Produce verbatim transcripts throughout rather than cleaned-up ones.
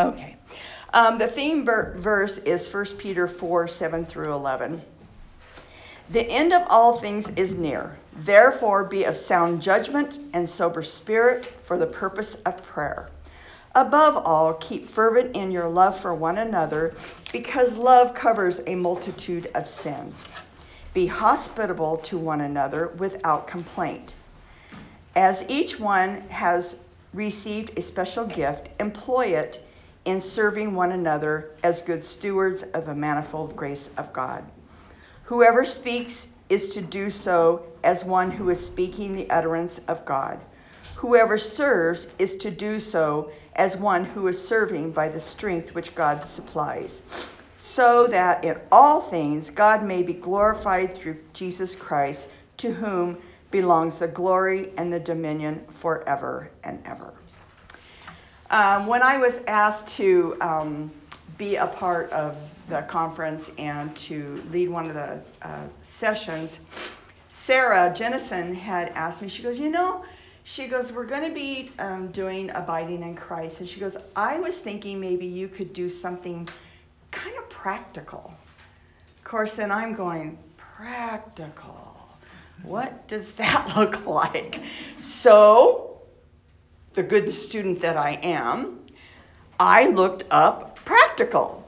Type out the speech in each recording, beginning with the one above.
Okay. Um, the theme ver- verse is First Peter four, seven through eleven. The end of all things is near. Therefore, be of sound judgment and sober spirit for the purpose of prayer. Above all, keep fervent in your love for one another, because love covers a multitude of sins. Be hospitable to one another without complaint. As each one has received a special gift, employ it in serving one another as good stewards of the manifold grace of God. Whoever speaks is to do so as one who is speaking the utterance of God. Whoever serves is to do so as one who is serving by the strength which God supplies, so that in all things God may be glorified through Jesus Christ, to whom belongs the glory and the dominion forever and ever. Um, when I was asked to um, be a part of the conference and to lead one of the uh, sessions, Sarah Jennison had asked me, she goes, you know, she goes, we're going to be um, doing Abiding in Christ. And she goes, I was thinking maybe you could do something kind of practical. Of course, then I'm going, practical? What does that look like? So, the good student that I am, I looked up practical.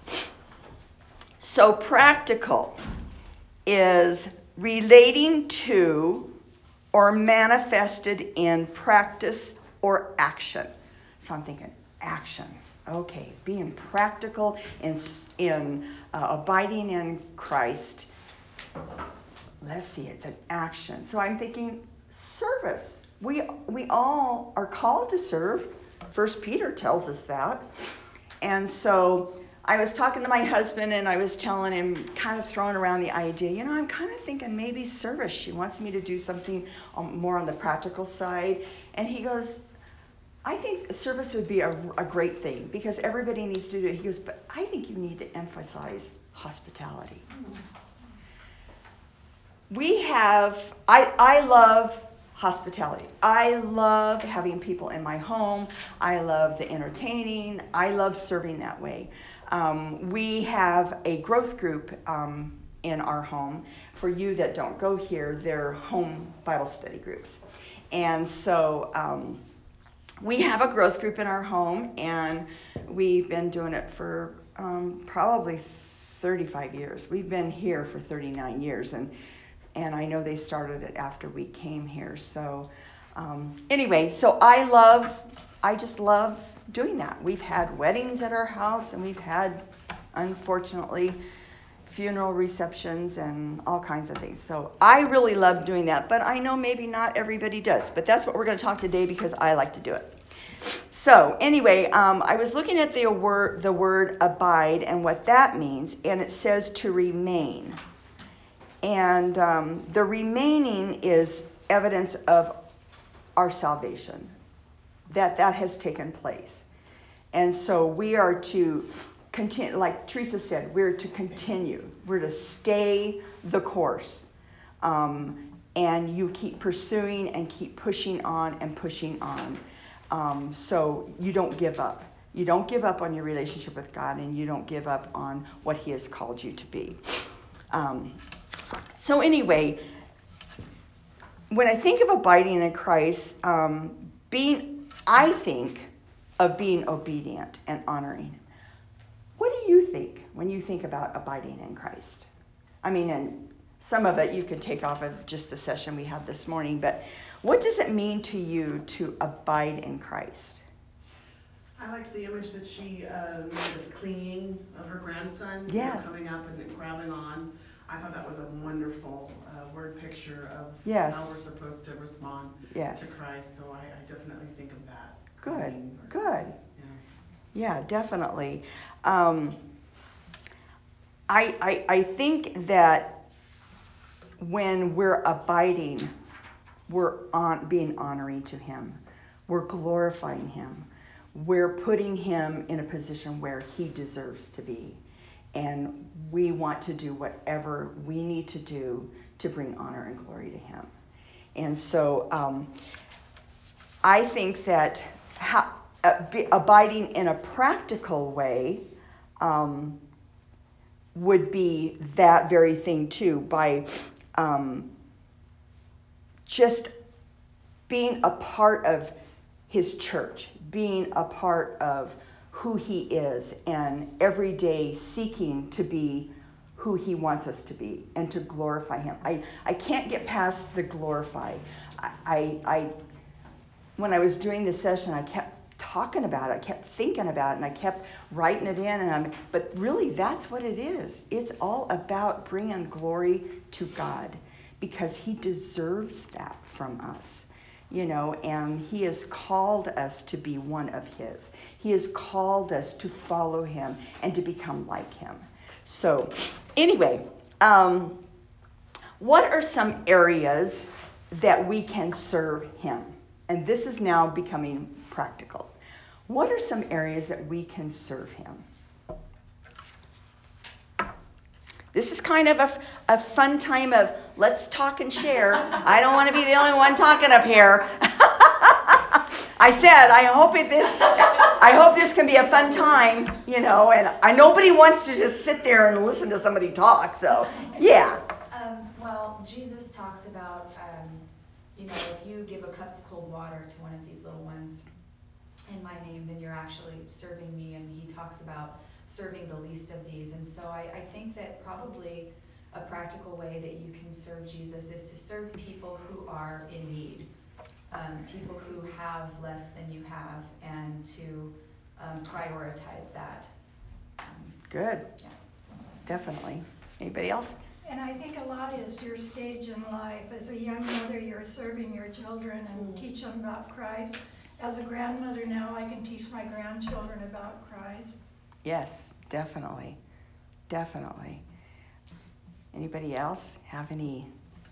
So, practical is relating to or manifested in practice or action. So I'm thinking, action. Okay, being practical in, in uh, abiding in Christ. Let's see, it's an action. So I'm thinking, service. We we all are called to serve. First Peter tells us that. And so I was talking to my husband and I was telling him, kind of throwing around the idea, you know, I'm kind of thinking maybe service. She wants me to do something more on the practical side. And he goes, I think service would be a, a great thing because everybody needs to do it. He goes, but I think you need to emphasize hospitality. We have, I, I love hospitality. I love having people in my home. I love the entertaining. I love serving that way. Um, we have a growth group um, in our home. For you that don't go here, they're home Bible study groups. And so um, we have a growth group in our home, and we've been doing it for um, probably thirty-five years. We've been here for thirty-nine years, and and I know they started it after we came here. So um, anyway, so I love, I just love doing that. We've had weddings at our house, and we've had, unfortunately, funeral receptions and all kinds of things. So I really love doing that, but I know maybe not everybody does. But that's what we're going to talk today because I like to do it. So anyway, um, I was looking at the word, the word abide and what that means, and it says to remain. And um, the remaining is evidence of our salvation, that that has taken place. And so we are to continue, like Teresa said, we're to continue. We're to stay the course. Um, and you keep pursuing and keep pushing on and pushing on. Um, so you don't give up. You don't give up on your relationship with God, and you don't give up on what He has called you to be. Um, so anyway, when I think of abiding in Christ, um, being, I think of being obedient and honoring. What do you think when you think about abiding in Christ? I mean, and some of it you could take off of just the session we had this morning, but what does it mean to you to abide in Christ? I liked the image that she uh, made of clinging of her grandson, Yeah. you know, coming up and grabbing on. I thought that was a wonderful uh, word picture of Yes. how we're supposed to respond Yes. to Christ. So I, I definitely think of that. Good, Clinging or, good. Yeah. Yeah, definitely. Um, I, I I think that when we're abiding, we're on being honoring to Him. We're glorifying Him. We're putting Him in a position where He deserves to be. And we want to do whatever we need to do to bring honor and glory to Him. And so um, I think that how, uh, be, abiding in a practical way um, would be that very thing too, by um, just being a part of his church, being a part of who he is, and every day seeking to be who he wants us to be and to glorify him. I, I can't get past the glorify. I, I, I when I was doing this session, I kept talking about it. I kept thinking about it, and I kept writing it in. And I'm, but really, that's what it is. It's all about bringing glory to God, because he deserves that from us, you know, and he has called us to be one of his. He has called us to follow him and to become like him. So anyway, um, what are some areas that we can serve him? And this is now becoming practical. What are some areas that we can serve him? This is kind of a, a fun time of let's talk and share. I don't want to be the only one talking up here. I said I hope it this I hope this can be a fun time, you know, and I nobody wants to just sit there and listen to somebody talk. So yeah. Um, well, Jesus talks about, um, you know, if you give a cup of cold water to one of these little ones in my name, then you're actually serving me. And he talks about serving the least of these. And so I, I think that probably a practical way that you can serve Jesus is to serve people who are in need, um, people who have less than you have, and to um, prioritize that. Um, Good. Yeah. Definitely. Anybody else? And I think a lot is your stage in life. As a young mother, you're serving your children and Mm. teach them about Christ. As a grandmother now, I can teach my grandchildren about Christ. Yes, definitely. Definitely. Anybody else have any?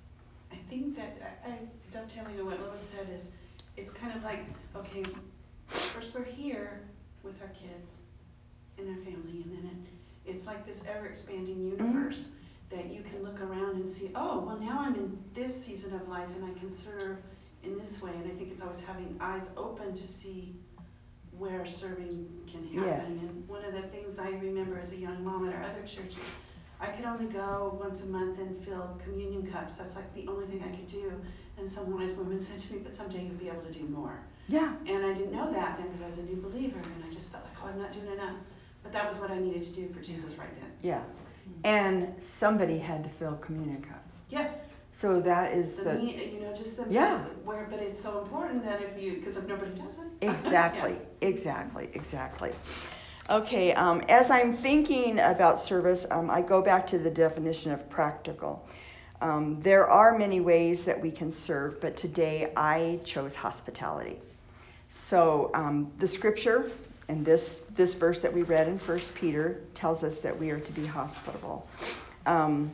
I think that, I, I dovetailing on what Lois said, is it's kind of like, okay, first we're here with our kids and our family, and then it, it's like this ever-expanding universe mm-hmm. that you can look around and see, oh, well, now I'm in this season of life and I can serve in this way. And I think it's always having eyes open to see where serving can happen. Yes. And one of the things I remember as a young mom at our other church is I could only go once a month and fill communion cups. That's like the only thing I could do. And some wise woman said to me, but someday you'll be able to do more. Yeah. And I didn't know that then because I was a new believer, and I just felt like, oh, I'm not doing enough. But that was what I needed to do for Jesus right then. Yeah. And somebody had to fill communion cups. Yeah. So that is the, the, me, you know, just the yeah. where, but it's so important that if you, because if nobody does it. Exactly, yeah. exactly, exactly. Okay, um, as I'm thinking about service, um, I go back to the definition of practical. Um, there are many ways that we can serve, but today I chose hospitality. So um, the scripture, and this this verse that we read in First Peter tells us that we are to be hospitable. Um,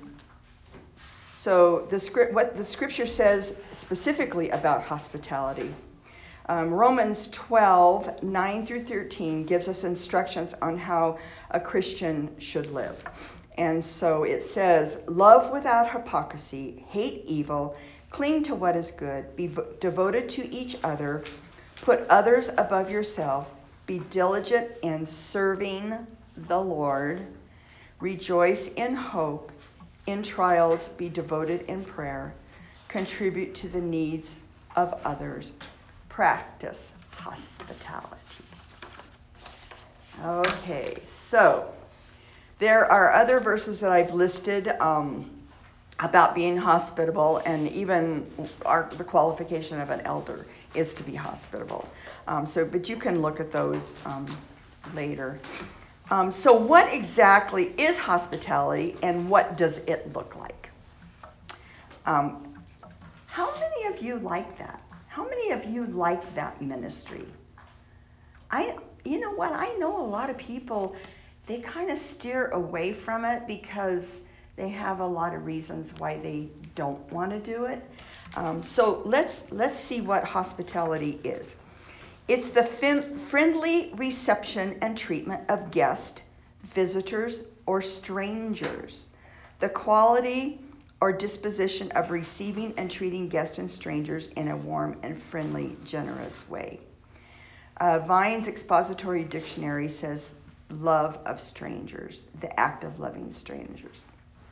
so the script, what the scripture says specifically about hospitality. Um, Romans twelve, nine through thirteen gives us instructions on how a Christian should live. And so it says, love without hypocrisy, hate evil, cling to what is good, be vo- devoted to each other, put others above yourself, be diligent in serving the Lord, rejoice in hope, in trials be devoted in prayer, contribute to the needs of others, practice hospitality. Okay, so there are other verses that I've listed um, about being hospitable, and even our, the qualification of an elder is to be hospitable. Um, so, but you can look at those um, later. Um, so what exactly is hospitality, and what does it look like? Um, how many of you like that? How many of you like that ministry? I, you know what, I know a lot of people, they kind of steer away from it because they have a lot of reasons why they don't want to do it. Um, so let's let's see what hospitality is. It's the fin- friendly reception and treatment of guests, visitors, or strangers. The quality or disposition of receiving and treating guests and strangers in a warm and friendly, generous way. Uh, Vine's Expository Dictionary says love of strangers, the act of loving strangers.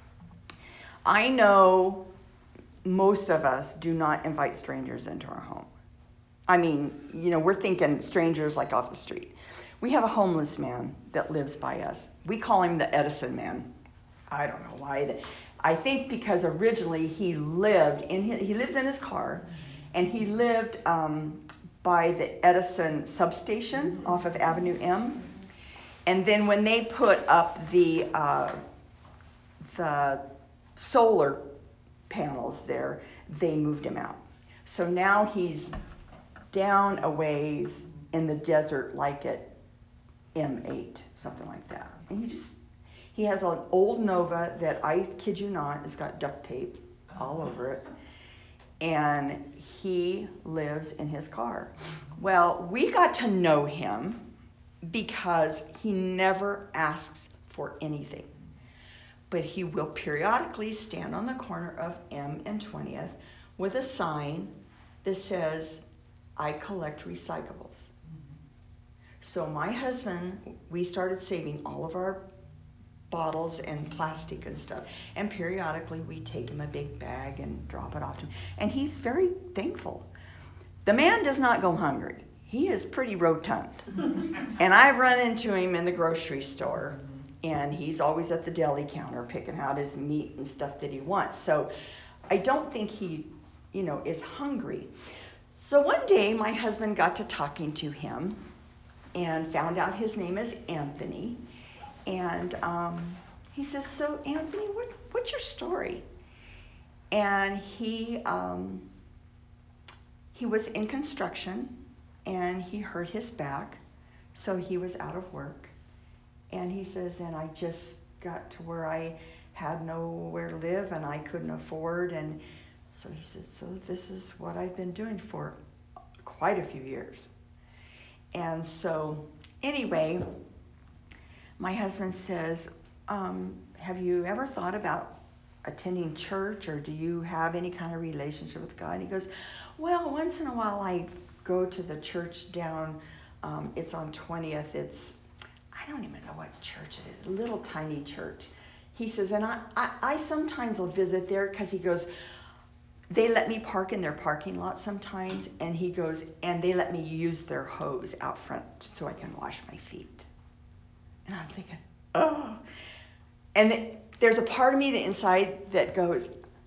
I know most of us do not invite strangers into our home. I mean, you know, we're thinking strangers like off the street. We have a homeless man that lives by us. We call him the Edison man. I don't know why. I think because originally he lived in his, he lives in his car, and he lived um, by the Edison substation off of Avenue M. And then when they put up the uh, the solar panels there, they moved him out. So now he's down a ways in the desert, like at M eight, something like that. And he just, he has an old Nova that, I kid you not, has got duct tape all over it. And he lives in his car. Well, we got to know him because he never asks for anything. But he will periodically stand on the corner of M and twentieth with a sign that says, I collect recyclables. So my husband, we started saving all of our bottles and plastic and stuff. And periodically we take him a big bag and drop it off to him. And he's very thankful. The man does not go hungry. He is pretty rotund. And I've run into him in the grocery store, and he's always at the deli counter picking out his meat and stuff that he wants. So I don't think he, you know, is hungry. So one day my husband got to talking to him and found out his name is Anthony. And um, he says, so Anthony, what, what's your story? And he um, he was in construction, and he hurt his back, so he was out of work. And he says, and I just got to where I had nowhere to live, and I couldn't afford. And so he said, so this is what I've been doing for quite a few years. And so anyway, my husband says, um, have you ever thought about attending church, or do you have any kind of relationship with God? And he goes, well, once in a while I go to the church down, um, it's on twentieth, it's, I don't even know what church it is, a little tiny church. He says, and I, I, I sometimes will visit there, because he goes, they let me park in their parking lot sometimes, and he goes, and they let me use their hose out front so I can wash my feet. And I'm thinking, oh. And th- there's a part of me that inside that goes,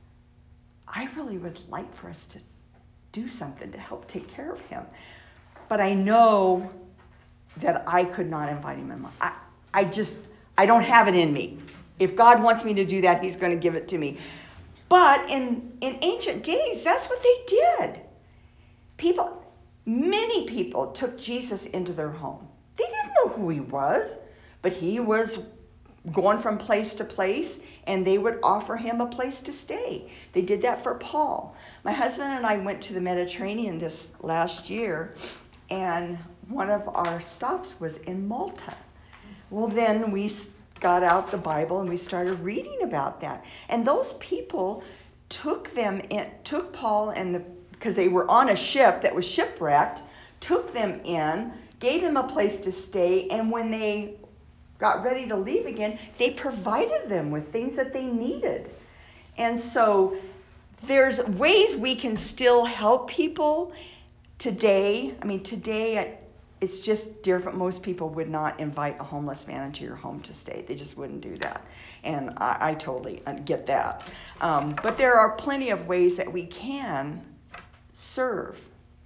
I really would like for us to do something to help take care of him. But I know that I could not invite him in my, I, I just, I don't have it in me. If God wants me to do that, he's going to give it to me. But in, in ancient days, that's what they did. People, many people took Jesus into their home. They didn't know who he was, but he was going from place to place, and they would offer him a place to stay. They did that for Paul. My husband and I went to the Mediterranean this last year, and one of our stops was in Malta. Well, then we got out the Bible and we started reading about that. And those people took them in, took Paul and the, because they were on a ship that was shipwrecked, took them in, gave them a place to stay, and when they got ready to leave again, they provided them with things that they needed. And so there's ways we can still help people today. I mean, today it's just different. Most people would not invite a homeless man into your home to stay. They just wouldn't do that. And I, I totally get that. Um, but there are plenty of ways that we can serve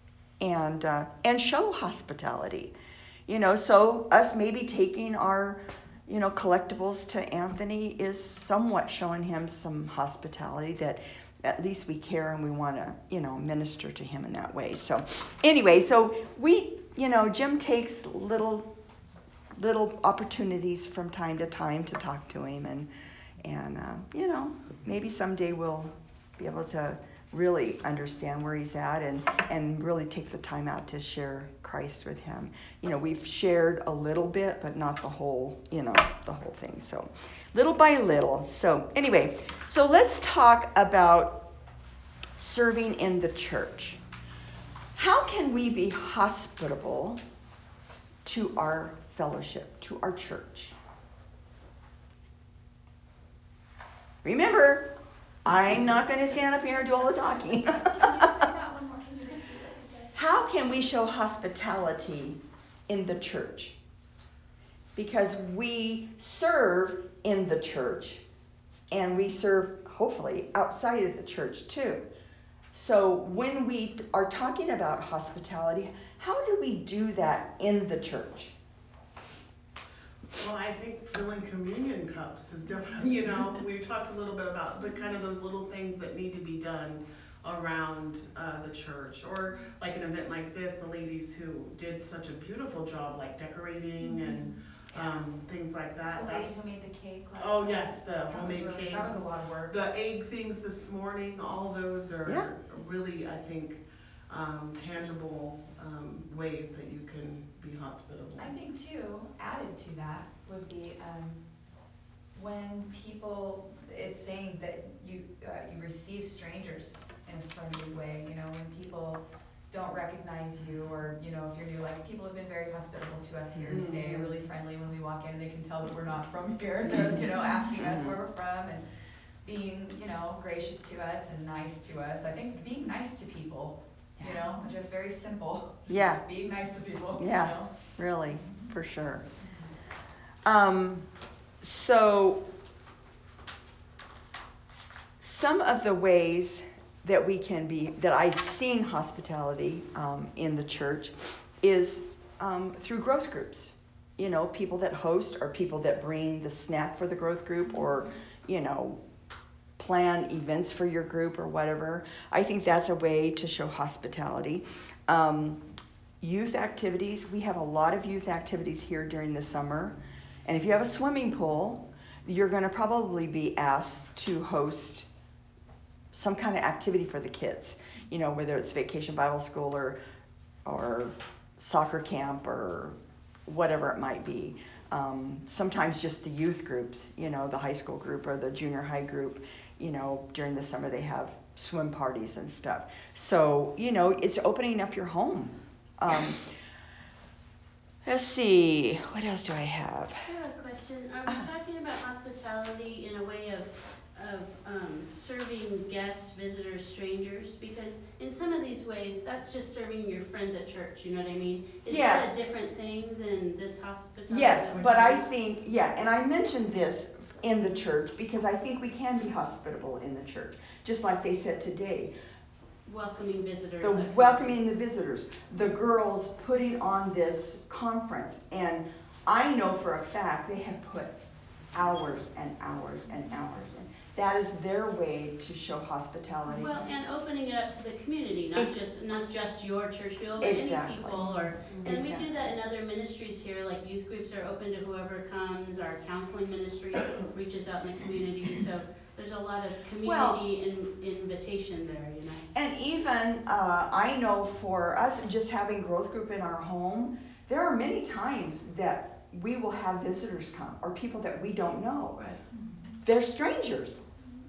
and uh, and show hospitality. You know, so us maybe taking our, you know, collectibles to Anthony is somewhat showing him some hospitality, that at least we care and we want to, you know, minister to him in that way. So anyway, so we, you know, Jim takes little little opportunities from time to time to talk to him, and and uh, you know, maybe someday we'll be able to really understand where he's at, and, and really take the time out to share Christ with him. You know, we've shared a little bit, but not the whole, you know, the whole thing. So little by little. So anyway, so let's talk about serving in the church. How can we be hospitable to our fellowship, to our church. Remember, I'm not going to stand up here and do all the talking. Can you say that one more? Can you repeat what you said? How can we show hospitality in the church? Because we serve in the church, and we serve, hopefully, outside of the church too. So when we are talking about hospitality, how do we do that in the church? Well, I think filling communion cups is definitely, you know, we talked a little bit about the kind of those little things that need to be done around uh, the church, or like an event like this, the ladies who did such a beautiful job, like decorating and um, things like that. The lady That's, who made the cake. Last oh night. yes, the That homemade was really, cakes. That was a lot of work. The egg things this morning, all those are Yeah. really, I think, um, tangible um, ways that you can be hospitable. I think too, added to that would be um, when people, it's saying that you uh, you receive strangers in a friendly way. You know, when people don't recognize you, or you know, if you're new, like people have been very hospitable to us here Mm-hmm. today, really friendly when we walk in, and they can tell that we're not from here. They're, you know, asking us where we're from and being, you know, gracious to us and nice to us. I think being nice to people. You know, just very simple. Just Yeah. Being nice to people. Yeah, You know? really, for sure. Um, so some of the ways that we can be, that I've seen hospitality um, in the church is um, through growth groups. You know, people that host or people that bring the snack for the growth group, or, you know, plan events for your group or whatever. I think that's a way to show hospitality. Um, youth activities, we have a lot of youth activities here during the summer. And if you have a swimming pool, you're going to probably be asked to host some kind of activity for the kids. You know, whether it's Vacation Bible School or or soccer camp or whatever it might be. Um, sometimes just the youth groups, you know, the high school group or the junior high group, you know, during the summer they have swim parties and stuff. So, you know, it's opening up your home. Um, let's see, what else do I have? I have a question. Are we Uh-huh. talking about hospitality in a way of of um, serving guests, visitors, strangers? Because in some of these ways, that's just serving your friends at church. You know what I mean? Is Yeah. that a different thing than this hospitality? Yes, that we're but I doing? think, yeah, and I mentioned this in the church because I think we can be hospitable in the church, just like they said today. Welcoming visitors. The that welcoming the visitors, the girls putting on this conference, and I know for a fact they have put hours and hours and hours in. That is their way to show hospitality. Well, and opening it up to the community, not Ex- just not just your church people, but Exactly. any people. Or and we Exactly. do that in other ministries here, like youth groups are open to whoever comes. Our counseling ministry reaches out in the community, so there's a lot of community Well, in, invitation there, you know. And even uh, I know for us, just having growth group in our home, there are many times that we will have visitors come or people that we don't know. Right. They're strangers.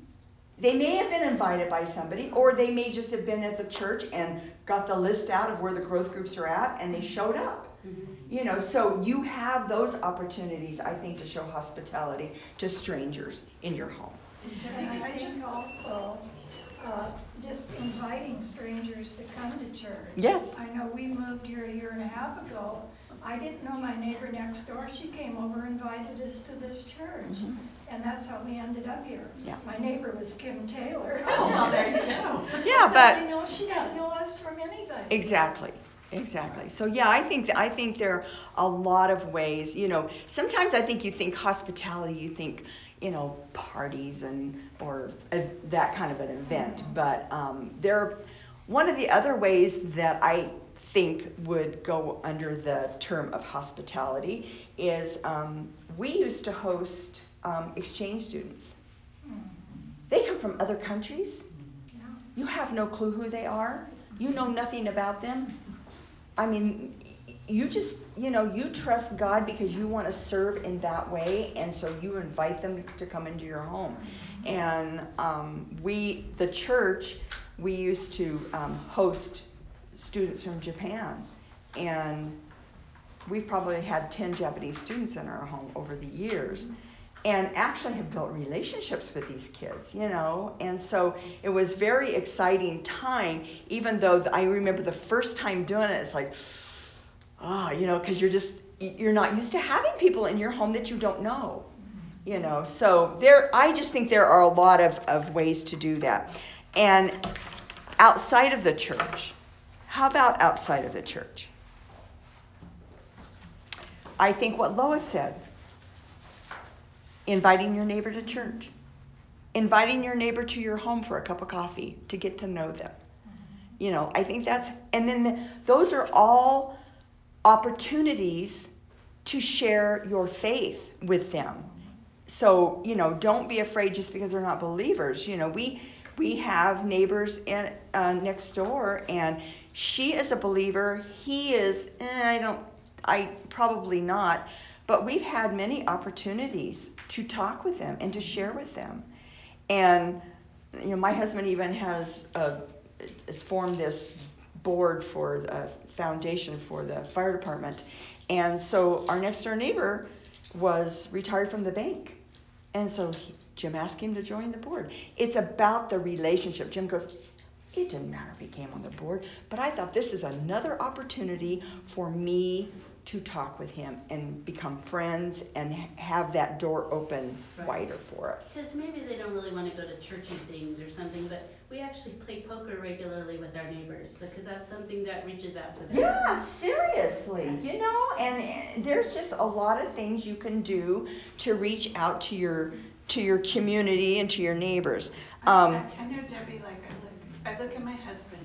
They may have been invited by somebody, or they may just have been at the church and got the list out of where the growth groups are at, and they showed up. Mm-hmm. You know, so you have those opportunities, I think, to show hospitality to strangers in your home. And I think also, uh, just inviting strangers to come to church. Yes. I know we moved here a year and a half ago. I didn't know my neighbor next door. She came over and invited us to this church. Mm-hmm. And that's how we ended up here. Yeah. My neighbor was Kim Taylor. Oh, well, there you go. Yeah, but you know, she didn't know us from anybody. exactly. Exactly. So yeah, I think I think there are a lot of ways. You know, sometimes I think you think hospitality, you think, you know, parties and or a, that kind of an event. But um, there, one of the other ways that I think would go under the term of hospitality is um, we used to host um, exchange students. They come from other countries. You have no clue who they are. You know nothing about them. I mean, you just, you know, you trust God because you want to serve in that way, and so you invite them to come into your home. And um, we, the church, we used to um, host students from Japan, and we've probably had ten Japanese students in our home over the years, and actually have built relationships with these kids, you know. And so it was very exciting time, even though I remember the first time doing it, it's like, ah, oh, you know, because you're just, you're not used to having people in your home that you don't know, you know. So there, I just think there are a lot of, of ways to do that. And outside of the church, how about outside of the church? I think what Lois said, inviting your neighbor to church, inviting your neighbor to your home for a cup of coffee to get to know them. You know, I think that's, and then the, those are all opportunities to share your faith with them. So, you know, don't be afraid just because they're not believers. You know, we we have neighbors in, uh, next door, and she is a believer. He is, eh, I don't, I probably not. But we've had many opportunities to talk with them and to share with them. And, you know, my husband even has, uh, has formed this board for a foundation for the fire department. And so our next door neighbor was retired from the bank. And so he, Jim asked him to join the board. It's about the relationship. Jim goes, it didn't matter if he came on the board, but I thought this is another opportunity for me to talk with him and become friends and have that door open right. wider for us. Because maybe they don't really want to go to churchy things or something, but we actually play poker regularly with our neighbors because that's something that reaches out to them. Yeah, seriously, you know, and there's just a lot of things you can do to reach out to your to your community and to your neighbors. Um, I, I know, Debbie, like I look, I look at my husband,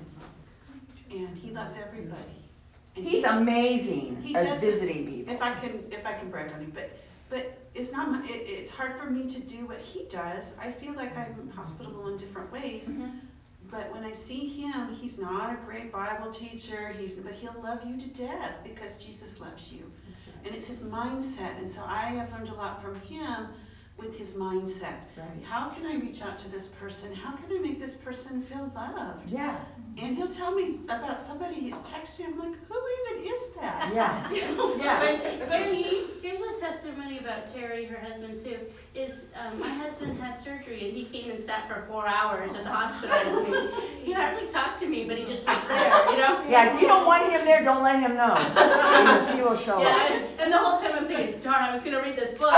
and he loves everybody. And he's, he's amazing he as does, visiting people. If I can, if I can brag on him, but but it's not my, it, it's hard for me to do what he does. I feel like I'm hospitable in different ways. Mm-hmm. But when I see him, he's not a great Bible teacher. He's but he'll love you to death because Jesus loves you, right. And it's his mindset. And so I have learned a lot from him with his mindset. Right. How can I reach out to this person? How can I make this person feel loved? Yeah. And he'll tell me about somebody he's texting. I'm like, who even is that? Yeah. You know? Yeah. But, but here's, here's a testimony about Terry, her husband too. Is um, my husband had surgery and he came and sat for four hours at the hospital with me. He hardly talked to me, but he just was there, you know. Yeah. If you don't want him there, don't let him know because he will show yeah, up. Yeah. And the whole time I'm thinking, darn, I was gonna read this book.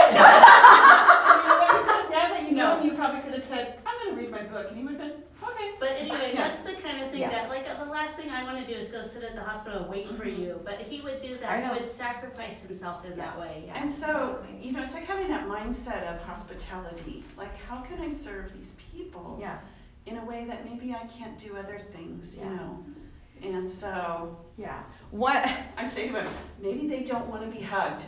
Now that you know No. him, you probably could have said, I'm going to read my book. And he would have been, okay. But anyway, that's the kind of thing Yeah. that, like, uh, the last thing I want to do is go sit at the hospital and wait mm-hmm. for you. But he would do that. I know. He would sacrifice himself in yeah. that way. Yeah. And so, you know, it's like having that mindset of hospitality. Like, how can I serve these people yeah. in a way that maybe I can't do other things, you yeah. know? And so, yeah. What I say to him, maybe they don't want to be hugged.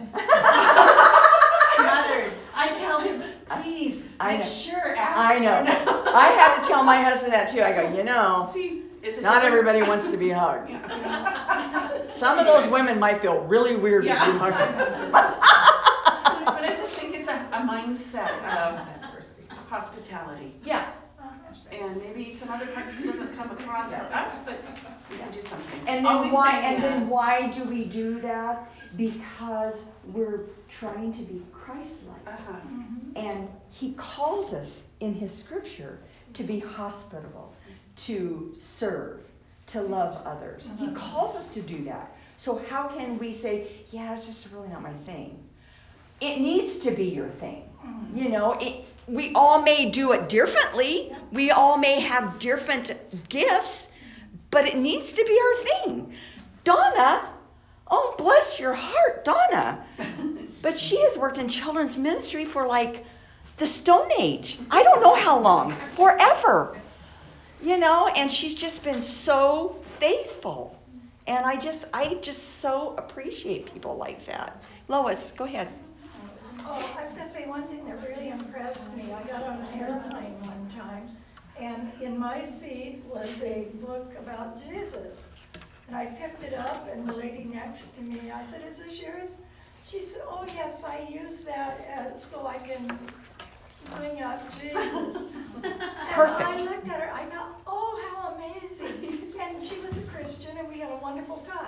Smothered. I tell him, please I make know. sure after. I know. I have to tell my husband that too. I go, you know, See, it's a not different- everybody wants to be hugged. Yeah. Some of those women might feel really weird yeah. to be hugged. But I just think it's a, a mindset of hospitality. Yeah. And maybe some other parts of it doesn't come across for us, but we can do something. And then Always why? say And yes. then why do we do that? Because we're trying to be Christ-like. Uh-huh. Mm-hmm. And he calls us in his scripture to be hospitable, to serve, to love others. He calls us to do that. So how can we say, yeah, it's just really not my thing? It needs to be your thing. You know, it, we all may do it differently. We all may have different gifts, but it needs to be our thing. Donna, oh, bless your heart, Donna. But she has worked in children's ministry for like the Stone Age. I don't know how long. Forever. You know, and she's just been so faithful. And I just, I just so appreciate people like that. Lois, go ahead. Oh, I was going to say one thing that really impressed me. I got on an airplane one time, and in my seat was a book about Jesus. And I picked it up, and the lady next to me, I said, is this yours? She said, oh, yes, I use that as, so I can bring up Jesus. Perfect. And I looked at her, I thought, oh, how amazing. And she was a Christian, and we had a wonderful talk.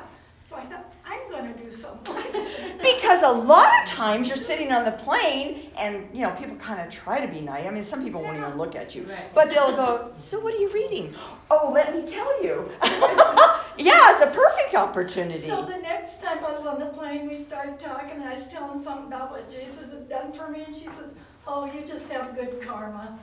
So I thought, I'm going to do something. Because a lot of times you're sitting on the plane and, you know, people kind of try to be nice. I mean, some people won't even look at you. Right. But they'll go, so what are you reading? Oh, let me tell you. Yeah, it's a perfect opportunity. So the next time I was on the plane, we started talking, and I was telling something about what Jesus had done for me, and she says, oh, you just have good karma.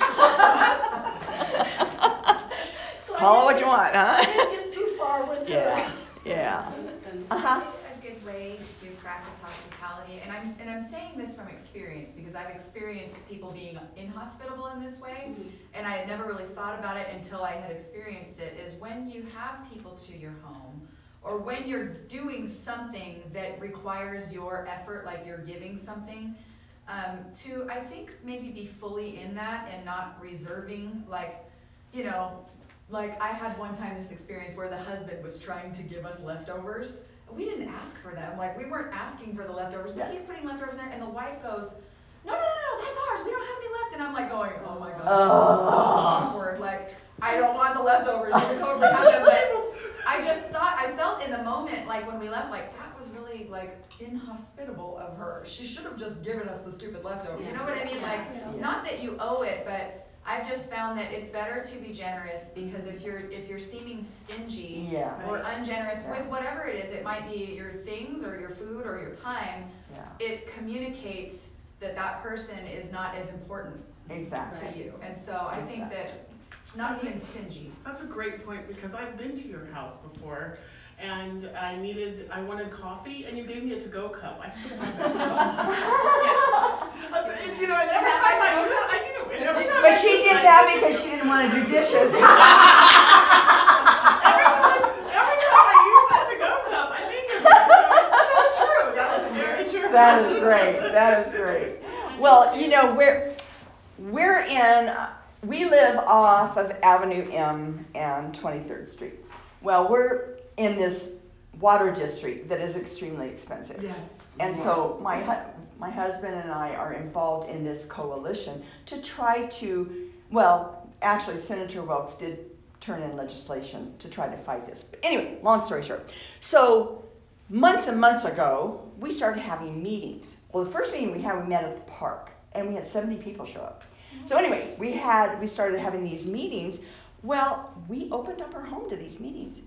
So Call it I what didn't you get- want, huh? I didn't get too far with Yeah, her. yeah. I Uh-huh. think a good way to practice hospitality, and I'm and I'm saying this from experience because I've experienced people being inhospitable in this way, Mhm. and I had never really thought about it until I had experienced it, is when you have people to your home, or when you're doing something that requires your effort, like you're giving something, um, to, I think, maybe be fully in that and not reserving, like, you know, like I had one time this experience where the husband was trying to give us leftovers. We didn't ask for them, like we weren't asking for the leftovers, but Yeah. he's putting leftovers in there, and the wife goes, no, no, no, no, that's ours, we don't have any left. And I'm like going, oh my gosh, this is so awkward, like, I don't want the leftovers, you can totally have them, but I just thought, I felt in the moment, like when we left, like that was really like inhospitable of her. She should have just given us the stupid leftovers, you know what I mean? Yeah. Like, Yeah. not that you owe it, but I've just found that it's better to be generous, because if you're if you're seeming stingy Yeah. or Right. ungenerous Yeah. with whatever it is, it might be your things or your food or your time, Yeah. it communicates that that person is not as important Exactly. to you. And so I think that not being stingy. That's a great point, because I've been to your house before, and I needed, I wanted coffee, and you gave me a to-go cup. I still have that cup. Yes. That's- it's, you know, and every time I use it, I do. And every time I But she use it, did I that give it because to she you. didn't want to do dishes. every time, every time I use that to-go cup, I think of you. So it's so true. That is very true. That is great. That is great. Well, you know, we're we're in we live off of Avenue M and twenty-third Street. Well, we're in this water district that is extremely expensive. Yes. And so my hu- my husband and I are involved in this coalition to try to, well, actually Senator Wilkes did turn in legislation to try to fight this. But anyway, long story short. So months and months ago, we started having meetings. Well, the first meeting we had, we met at the park, and we had seventy people show up. So anyway, we had we started having these meetings. Well, we opened up our home to these meetings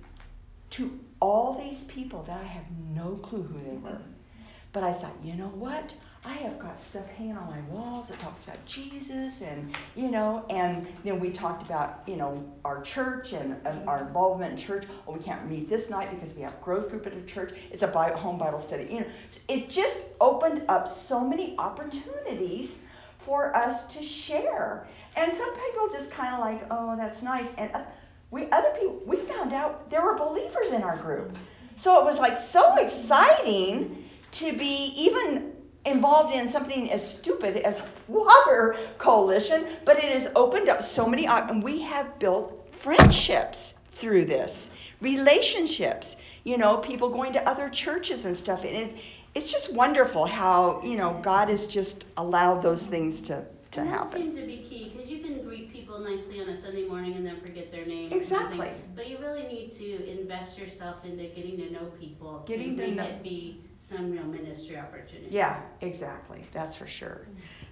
to all these people that I had no clue who they were. But I thought, you know what? I have got stuff hanging on my walls that talks about Jesus, and you know, and then we talked about, you know, our church and, and our involvement in church. Oh, we can't meet this night because we have growth group at a church. It's a Bible, home Bible study. You know, it just opened up so many opportunities for us to share. And some people just kind of like, oh, that's nice. And uh, we other people, we found out there were believers in our group. So it was like so exciting to be even involved in something as stupid as water coalition, but it has opened up so many, and we have built friendships through this, relationships, you know, people going to other churches and stuff. And it, it's just wonderful how, you know, God has just allowed those things to, to and that happen. seems to be key, because you can greet people nicely on a Sunday morning and then forget their name. Exactly. Or something. But you really need to invest yourself into getting to know people. Getting and to make know- it be some real ministry opportunity. Yeah, exactly. That's for sure.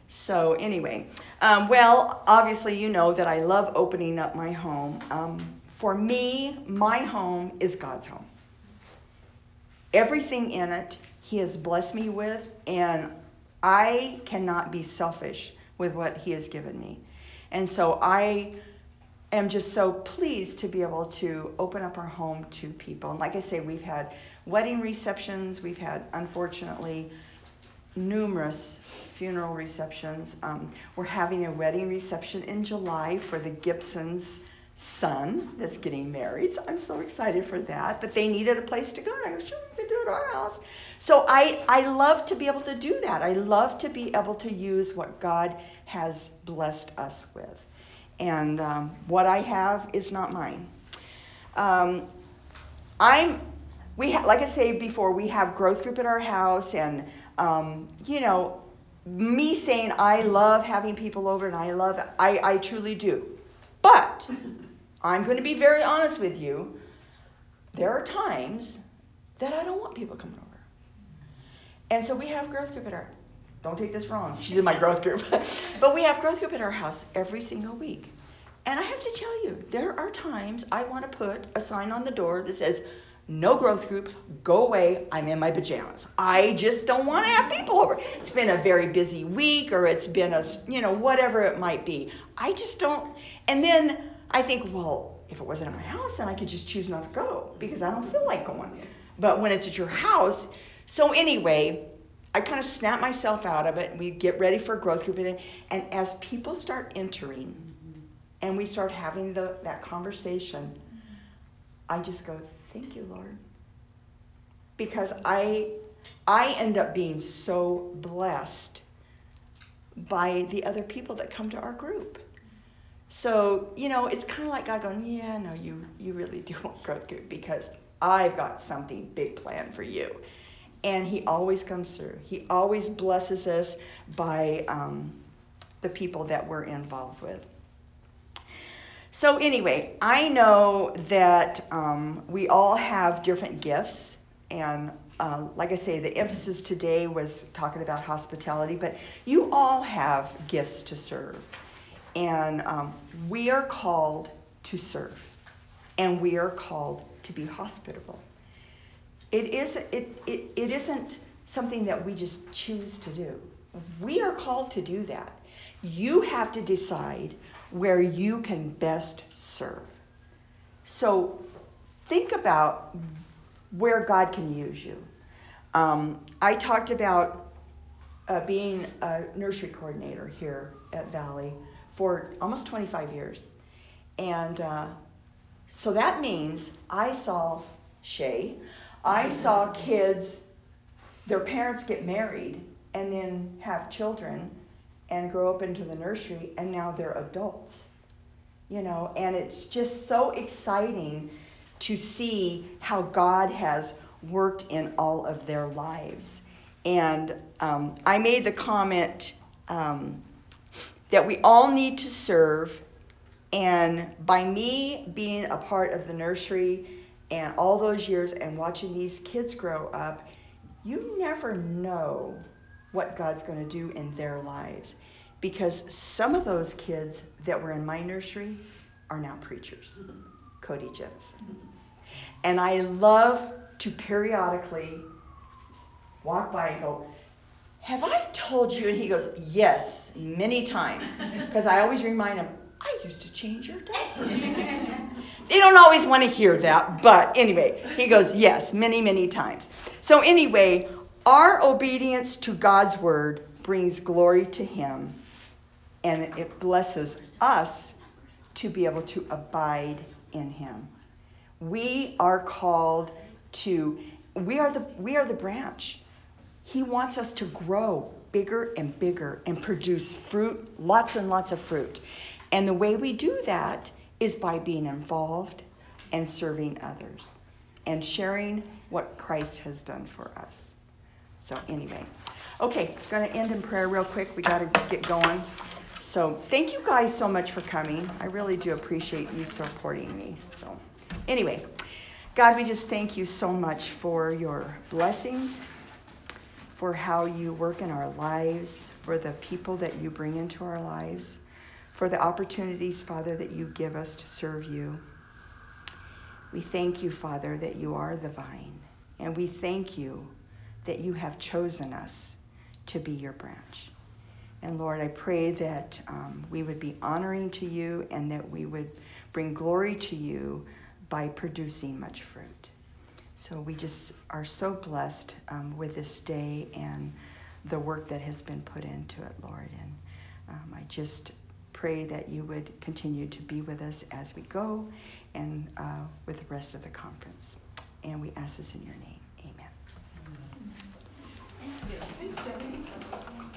So anyway, um, well, obviously you know that I love opening up my home. Um, for me, my home is God's home. Everything in it He has blessed me with, and I cannot be selfish with what He has given me. And so I am just so pleased to be able to open up our home to people. And like I say, we've had wedding receptions. We've had, unfortunately, numerous funeral receptions. Um, we're having a wedding reception in July for the Gibson's son that's getting married. So I'm so excited for that. But they needed a place to go. And I go, sure, we can do it at our house. So I, I love to be able to do that. I love to be able to use what God has blessed us with. And um, what I have is not mine. Um, I'm, we ha- like I say before, we have growth group at our house, and um, you know, me saying I love having people over, and I love, I, I truly do. But I'm going to be very honest with you. There are times that I don't want people coming over. And so we have growth group at our, don't take this wrong, she's in my growth group, but we have growth group at our house every single week. And I have to tell you, there are times I want to put a sign on the door that says, no growth group, go away, I'm in my pajamas. I just don't want to have people over. It's been a very busy week, or it's been a, you know, whatever it might be. I just don't, and then I think, well, if it wasn't at my house, then I could just choose not to go because I don't feel like going. But when it's at your house, so anyway, I kind of snap myself out of it. We get ready for a growth group, and, and as people start entering, and we start having the that conversation, I just go, thank you, Lord. Because I I end up being so blessed by the other people that come to our group. So, you know, it's kind of like God going, yeah, no, you, you really do want growth group because I've got something big planned for you. And he always comes through. He always blesses us by um, the people that we're involved with. So anyway, I know that um, we all have different gifts, and uh, like I say, the emphasis today was talking about hospitality, but you all have gifts to serve, and um, we are called to serve, and we are called to be hospitable. It is it, it it isn't something that we just choose to do. We are called to do that. You have to decide where you can best serve. So think about where God can use you. Um, I talked about uh, being a nursery coordinator here at Valley for almost twenty-five years. And uh, so that means I saw Shay, I saw kids, their parents get married and then have children and grow up into the nursery, and now they're adults. You know, and it's just so exciting to see how God has worked in all of their lives. And um, I made the comment um, that we all need to serve, and by me being a part of the nursery and all those years and watching these kids grow up, you never know what God's going to do in their lives. Because some of those kids that were in my nursery are now preachers. Cody Jemison. And I love to periodically walk by and go, have I told you? And he goes, yes, many times. Because I always remind him, I used to change your diapers. They don't always want to hear that. But anyway, he goes, yes, many, many times. So anyway, our obedience to God's word brings glory to him. And it blesses us to be able to abide in him. We are called to, we are the we are the branch. He wants us to grow bigger and bigger and produce fruit, lots and lots of fruit. And the way we do that is by being involved and serving others and sharing what Christ has done for us. So anyway, okay, going to end in prayer real quick. We got to get going. So thank you guys so much for coming. I really do appreciate you supporting me. So anyway, God, we just thank you so much for your blessings, for how you work in our lives, for the people that you bring into our lives, for the opportunities, Father, that you give us to serve you. We thank you, Father, that you are the vine, and we thank you that you have chosen us to be your branch. And Lord, I pray that um, we would be honoring to you and that we would bring glory to you by producing much fruit. So we just are so blessed um, with this day and the work that has been put into it, Lord. And um, I just pray that you would continue to be with us as we go and uh, with the rest of the conference. And we ask this in your name. Amen. Thank you. Thanks, Debbie.